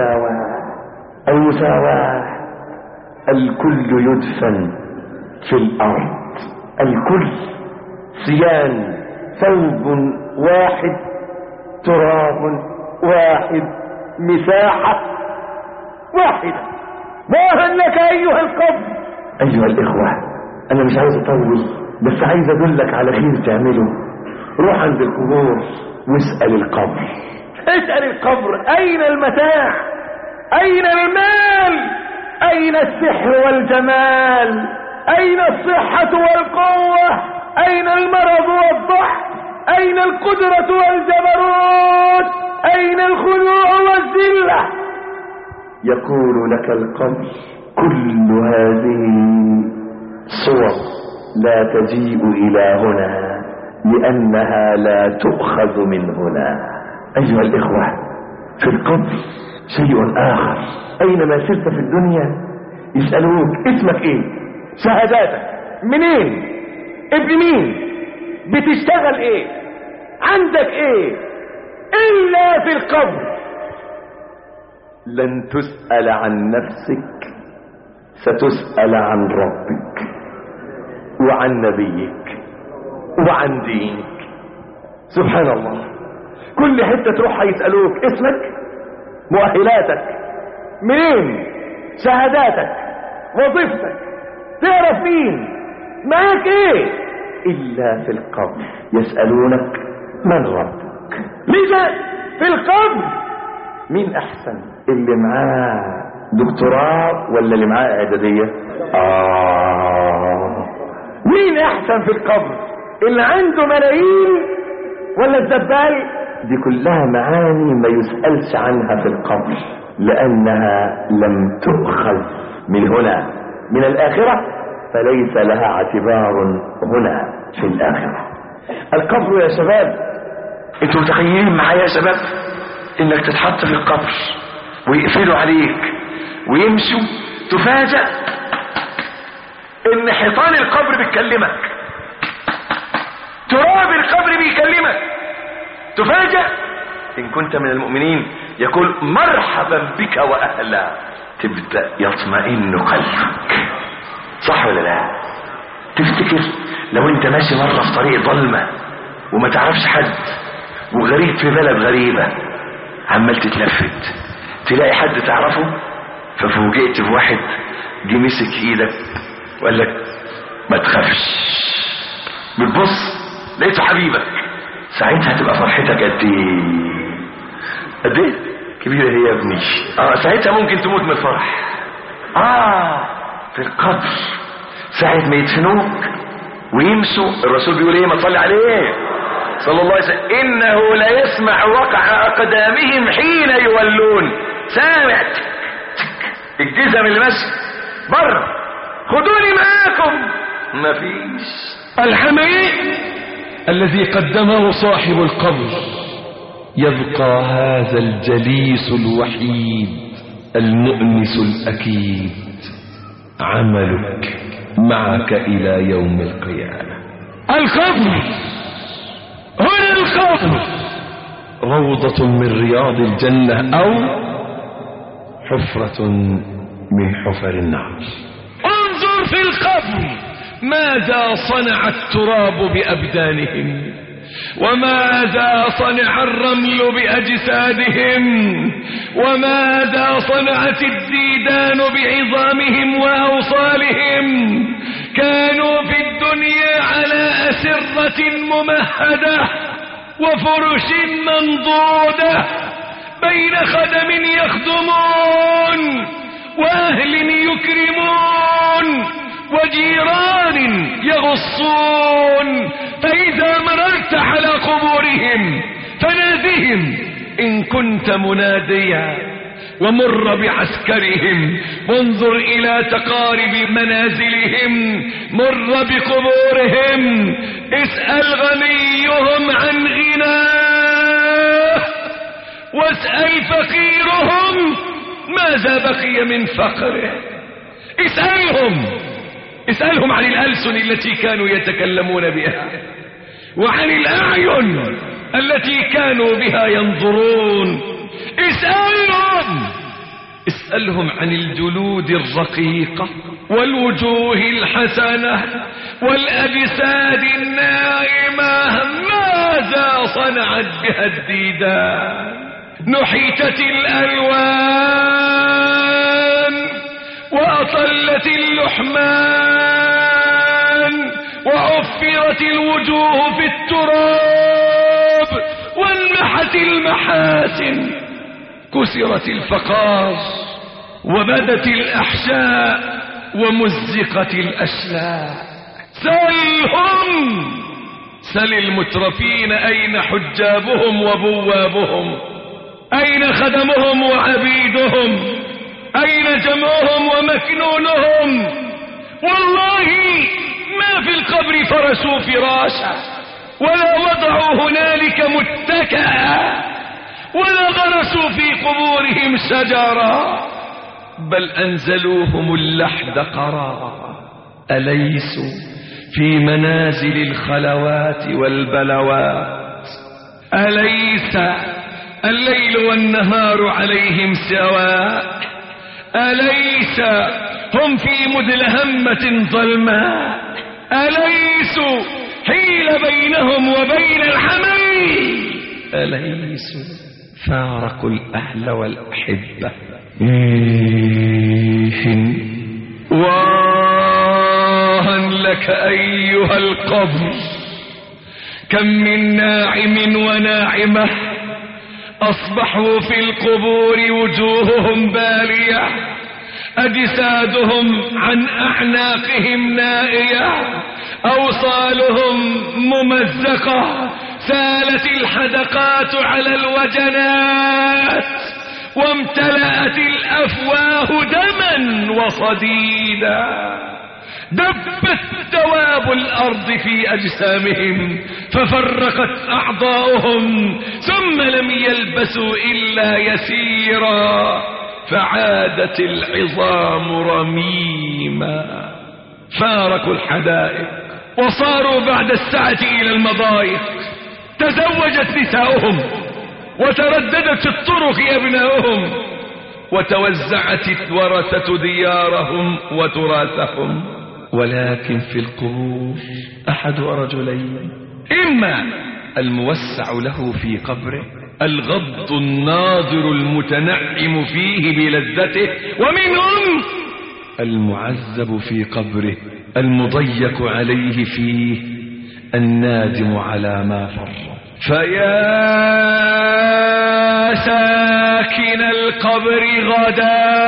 المساواة. الكل يدفن في الأرض، الكل صيان، ثوب واحد، تراب واحد، مساحة واحدة. واها لك أيها القبر. أيها الإخوة، أنا مش عايز أطول، بس عايز أدلك على خير تعمله. روح عند القبور واسأل القبر. اسأل القبر: أين المتاع؟ أين المال؟ أين السحر والجمال؟ أين الصحة والقوة؟ أين المرض والضعف؟ أين القدرة والجبروت؟ أين الخضوع والذلة؟ يقول لك القبر: كل هذه صور لا تجيء إلى هنا، لأنها لا تؤخذ من هنا. أيها الإخوة، في القبر شيء آخر. أينما سرت في الدنيا يسألوك: اسمك إيه؟ شهاداتك منين؟ ابن مين؟ بتشتغل إيه؟ عندك إيه؟ إلا في القبر لن تسأل عن نفسك، ستسأل عن ربك وعن نبيك وعن دينك. سبحان الله. كل حتة تروح هيسألوك: اسمك، مؤهلاتك منين، شهاداتك، وظيفتك، تعرف مين، معاك ايه. إلا في القبر يسألونك: من ربك؟ لذا في القبر مين أحسن، اللي معاه دكتوراه ولا اللي معاه إعدادية؟ مين أحسن في القبر، اللي عنده ملايين ولا الزبال؟ دي كلها معاني ما يسألش عنها في القبر، لأنها لم تؤخذ من هنا، من الآخرة، فليس لها اعتبار هنا في الآخرة. القبر يا شباب، انتوا متخيلين معايا يا شباب انك تتحط في القبر ويقفلوا عليك ويمشوا، تفاجأ ان حيطان القبر بيكلمك، تراب القبر بيكلمك، تفاجأ ان كنت من المؤمنين يقول: مرحبا بك واهلا. تبدأ يطمئن قلبك، صح ولا لا؟ تفتكر لو انت ماشي مرة في طريق ظلمة وما تعرفش حد وغريب في بلد غريبة، عمال تتلفت تلاقي حد تعرفه، ففوجئت بواحد جه مسك ايدك وقال لك: ما تخافش، بتبص لقيته حبيبك، ساعتها تبقى فرحتك قد ايه؟ قد ايه؟ كبيرة هي يا ابني. ساعتها ممكن تموت من الفرح. في القبر ساعة ما يدفنوك ويمسوا، الرسول بيقول ايه؟ ما تصلي عليه صلى الله عليه وسلم: انه لا يسمع وقع اقدامهم حين يولون. سامع الجزم اللي ماشي بره، خدوني معاكم، مفيش. الحميد الذي قدمه صاحب القبر، يبقى هذا الجليس الوحيد المؤنس الأكيد، عملك معك إلى يوم القيامة. القبر هنا، القبر روضة من رياض الجنة أو حفرة من حفر النار. انظر في القبر ماذا صنع التراب بأبدانهم، وماذا صنع الرمل بأجسادهم، وماذا صنعت الديدان بعظامهم وأوصالهم. كانوا في الدنيا على أسرة ممهدة وفرش منضودة، بين خدم يخدمون وأهل يكرمون وجيران يغصون. فإذا مررت على قبورهم فنادهم إن كنت مناديا، ومر بعسكرهم، وانظر إلى تقارب منازلهم، مر بقبورهم، اسأل غنيهم عن غناه، واسأل فقيرهم ماذا بقي من فقره. اسألهم عن الألسن التي كانوا يتكلمون بها، وعن الأعين التي كانوا بها ينظرون. اسألهم عن الجلود الرقيقة والوجوه الحسنة والأجساد الناعمة، ماذا صنعت بها الديدان؟ نحيتت الألوان وأطلت اللحمان وعفرت الوجوه في التراب وانمحت المحاسن، كسرت الفقار وبدت الأحشاء ومزقت الأشلاء. سل المترفين أين حجابهم وبوابهم؟ أين خدمهم وعبيدهم؟ أين جمعهم ومكنونهم؟ والله ما في القبر فرشوا فراشا، ولا وضعوا هنالك متكئا، ولا غرسوا في قبورهم شجرا، بل أنزلوهم اللحد قرارا. أليسوا في منازل الخلوات والبلوات؟ أليس الليل والنهار عليهم سواء؟ أليس هم في مدلهمة ظلماء؟ أليسوا حيل بينهم وبين الحمل؟ أليسوا فارقوا الأهل والأحبة؟ واها لك أيها القبر، كم من ناعم وناعمة أصبحوا في القبور وجوههم بالية، أجسادهم عن أعناقهم نائية، أوصالهم ممزقة، سالت الحدقات على الوجنات، وامتلأت الأفواه دما وصديدا، دبت دواب الأرض في أجسامهم ففرقت أعضاؤهم، ثم لم يلبسوا إلا يسيرا فعادت العظام رميما. فارقوا الحدائق وصاروا بعد الساعة إلى المضايق، تزوجت نساؤهم وترددت في الطرق أبناؤهم، وتوزعت الورثة ديارهم وتراثهم. ولكن في القبور أحد رجلين، إما الموسع له في قبره، الغض الناظر المتنعم فيه بلذته، ومنهم المعذب في قبره، المضيق عليه فيه، النادم على ما فرط. فيا ساكن القبر غدا،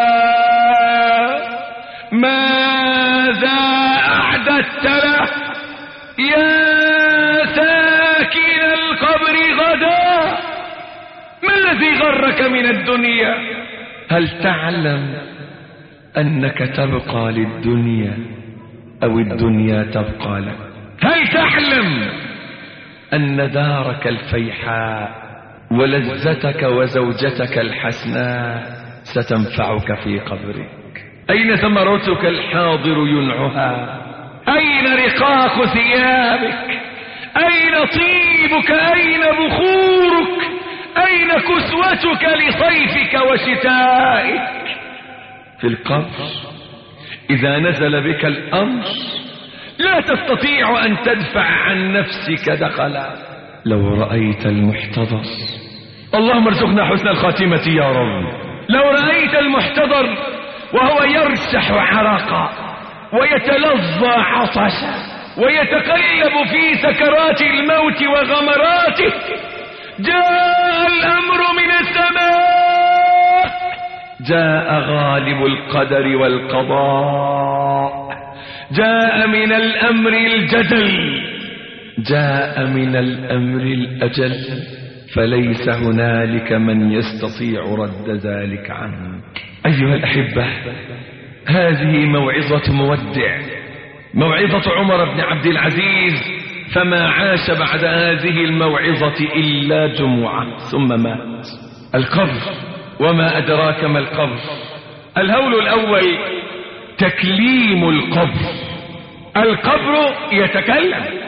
ماذا أعددت له؟ يا ساكن القبر غدا، ما الذي غرك من الدنيا؟ هل تعلم أنك تبقى للدنيا أو الدنيا تبقى لك؟ هل تعلم أن دارك الفيحاء ولذتك وزوجتك الحسناء ستنفعك في قبرك؟ أين ثمرتك الحاضر ينعها؟ أين رقاق ثيابك؟ أين طيبك؟ أين بخورك؟ أين كسوتك لصيفك وشتائك؟ في القبر إذا نزل بك الأمر لا تستطيع أن تدفع عن نفسك دخلا. لو رأيت المحتضر، اللهم ارزقنا حسن الخاتمة يا رب، لو رأيت المحتضر وهو يرشح عرقا ويتلظى عطشا ويتقلب في سكرات الموت وغمراته، جاء الأمر من السماء، جاء غالب القدر والقضاء، جاء من الأمر الجدل، جاء من الأمر الأجل، فليس هنالك من يستطيع رد ذلك عنك. أيها الأحبة، هذه موعظة مودع، موعظة عمر بن عبد العزيز، فما عاش بعد هذه الموعظة إلا جمعة ثم مات. القبر، وما أدراك ما القبر؟ الهول الأول تكليم القبر. القبر يتكلم،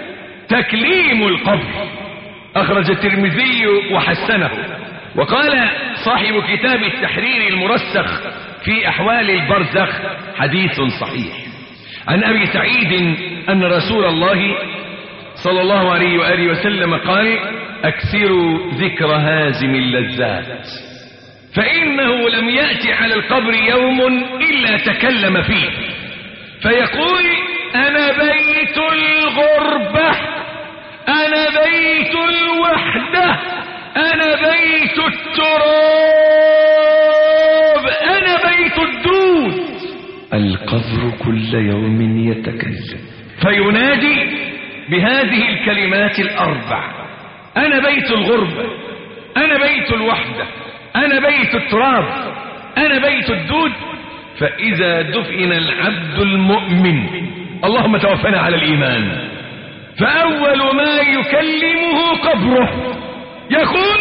تكليم القبر، أخرج الترمذي وحسنه. وقال صاحب كتاب التحرير المرسخ في أحوال البرزخ حديث صحيح عن أبي سعيد أن رسول الله صلى الله عليه وآله وسلم قال: أكثروا ذكر هازم اللذات، فإنه لم يأتي على القبر يوم إلا تكلم فيه فيقول: أنا بيت الغربة، أنا بيت الوحدة، أنا بيت التراب، أنا بيت الدود. القبر كل يوم يتكلم فينادي بهذه الكلمات الأربع: أنا بيت الغربة، أنا بيت الوحدة، أنا بيت التراب، أنا بيت الدود. فإذا دفن العبد المؤمن، اللهم توفنا على الإيمان، فأول ما يكلمه قبره يقول: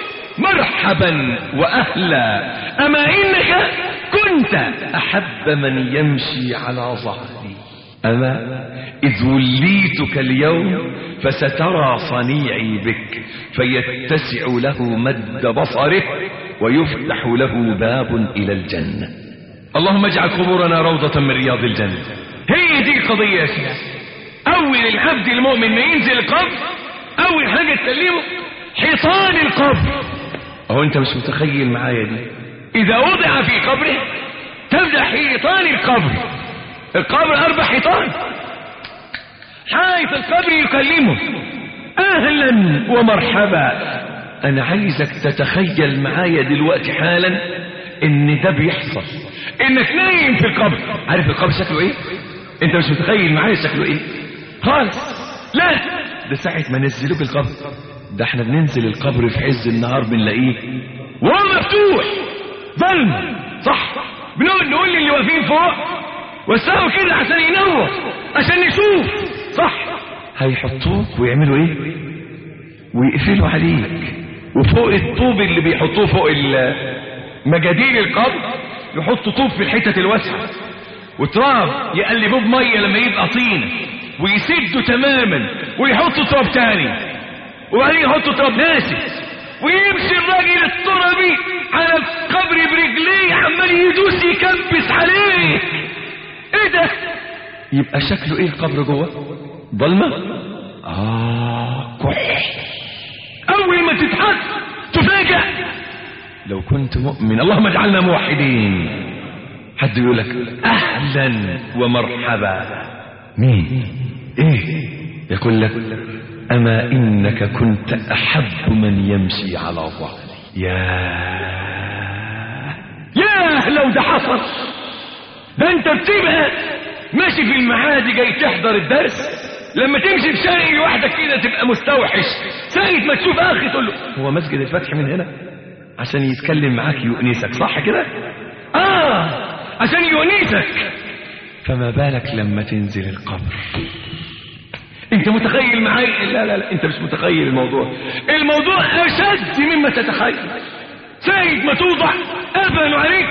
مرحبا وأهلا، أما إنك كنت أحب من يمشي على ظهري، أما إذ وليتك اليوم فسترى صنيعي بك، فيتسع له مد بصره ويفتح له باب إلى الجنة. اللهم اجعل قبورنا روضة من رياض الجنة. هي دي القضية يا سيدي. أول العبد المؤمن ما ينزل القبر أول حاجة تكلمه حيطان القبر. أهو أنت مش متخيل معايا دي؟ إذا وضع في قبره تبدأ حيطان القبر. القبر 4 حيطان، حائط القبر يكلمه: أهلا ومرحبا. أنا عايزك تتخيل معايا دلوقتي حالا إن ده بيحصل، إنك نايم في القبر. عارف القبر شكله إيه؟ أنت مش متخيل معايا شكله إيه خالص. لا، ده ساعة ما نزلوك القبر، ده احنا بننزل القبر في عز النهار بنلاقيه وهو مفتوح ظلم، صح؟ بنقول للي واقفين فوق وسعوا كده عشان ينور، عشان نشوف، صح؟ هيحطوك ويعملوا ايه؟ ويقفلوا عليك. وفوق الطوب اللي بيحطوه فوق مجاديل القبر يحطوا طوب في الحتة الواسعة، وتراب يقلبوه بمية لما يبقى طين ويسدوا تماما، ويحطوا تراب تاني، وبعدين يحطوا تراب ناشف، ويمشي الراجل الترابي على القبر برجليه عمال يدوس يكبس عليه. ايه ده؟ يبقى شكله ايه القبر جوه؟ ضلمه؟ كحل. اول ما تتحط تفاجأ. لو كنت مؤمن، اللهم اجعلنا موحدين، حد يقول لك اهلا ومرحبا. مين؟ ايه؟ يقول لك: اما انك كنت احب من يمشي على ظهري. ياه لو ده حصل، ده انت بتبقى ماشي في المعادي جاي تحضر الدرس، لما تمشي في شارع لوحدك كده تبقى مستوحش، ساعة ما تشوف اخي تقول له: هو مسجد الفتح من هنا؟ عشان يتكلم معاك يؤنسك، صح كده؟ عشان يؤنسك. فما بالك لما تنزل القبر؟ انت متخيل معايا؟ لا انت مش متخيل الموضوع اشد مما تتخيل. ساعة ما توضع قفلوا عليك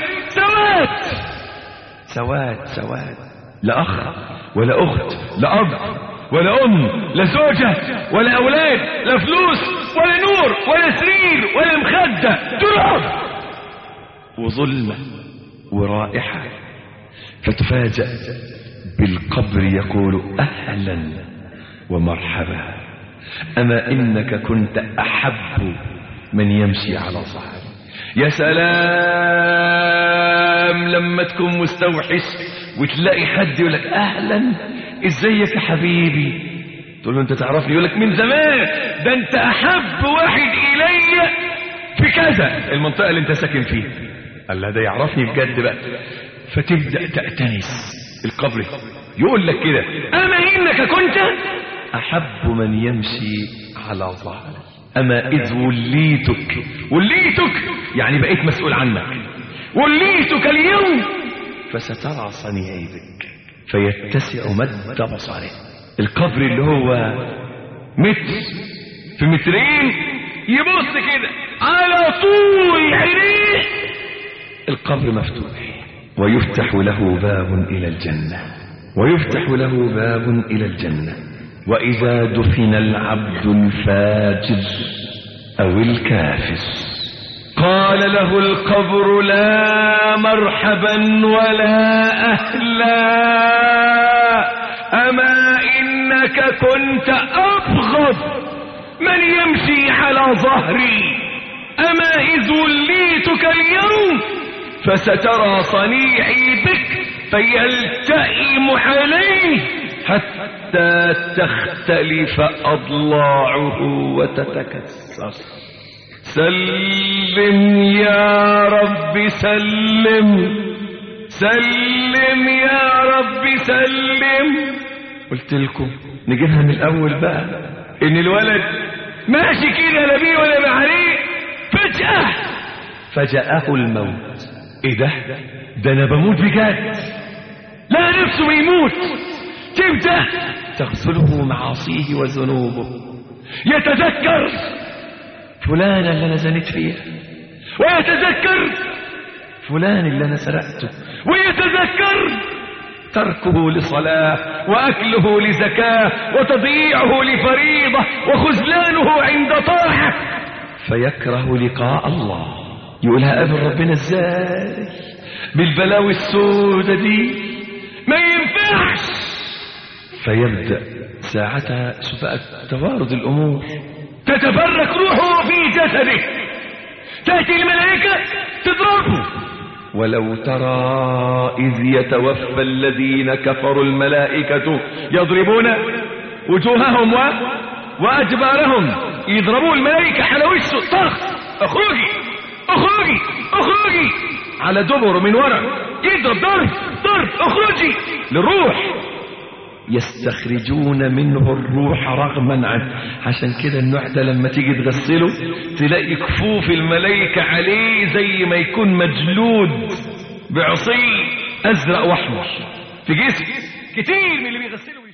سواد، لا اخ ولا اخت، لا اب ولا ام، لا زوجة ولا اولاد، لا فلوس ولا نور ولا سرير ولا مخدة، تراب وظلمة ورائحة. فتفاجأ بالقبر يقول: أهلا ومرحبا، أما إنك كنت أحب من يمشي على ظهري. يا سلام لما تكون مستوحش وتلاقي حد يقول لك: أهلا، إزيك يا حبيبي؟ تقول له: أنت تعرفني؟ يقول لك: من زمان، ده أنت أحب واحد إلي في كذا، المنطقة اللي أنت ساكن فيها. قال له: ده يعرفني بجد بقى. فتبدأ تأتنس القبر، يقول لك كده: أما إنك كنت أحب من يمشي على ظهري، أما إذ وليتك يعني بقيت مسؤول عنك، وليتك اليوم فسترى صنيعي بك، فيتسع مد بصره. القبر اللي هو متر في مترين يبص كده على طول عينيه، القبر مفتوح، ويفتح له باب إلى الجنة، وإذا دفن العبد الفاجر أو الكافر قال له القبر لا مرحبا ولا أهلا، أما إنك كنت أبغض من يمشي على ظهري، أما إذ وليتك اليوم فسترى صنيعي بك فيلتئم عليه حتى تختلف أضلاعه وتتكسر. سلم يا رب سلم، سلم يا رب سلم. قلت لكم نجيبها من الأول بقى، إن الولد ماشي كده لا بيه ولا عليه، فجأة فجأه الموت. إيه ده أنا بموت بجد، لا نفسه يموت. تبدأ تغسله معاصيه وذنوبه، يتذكر فلان اللي أنا زنيت فيها، ويتذكر فلان اللي أنا سرقته، ويتذكر تركه لصلاة وأكله لزكاة وتضييعه لفريضة وخذلانه عند طاعة، فيكره لقاء الله. يقول هقابل ربنا ازاي بالبلاوي السودة دي، ما ينفعش. فيبدأ ساعتها سبقت توارد الأمور، تتفرق روحه في جسده، تأتي الملائكة تضربه. ولو ترى إذ يتوفى الذين كفروا الملائكة يضربون وجوههم وأجبارهم، يضربوا الملائكة على وشه، طخ اخرجي اخرجي اخرجي، على دبر من ورا يضرب ضرب اخرجي للروح، يستخرجون منه الروح رغما عنه. عشان كده النوع ده لما تيجي تغسله تلاقي كفوف الملائكة عليه زي ما يكون مجلود بعصي ازرق واحمر في جسم كتير من اللي بيغسله.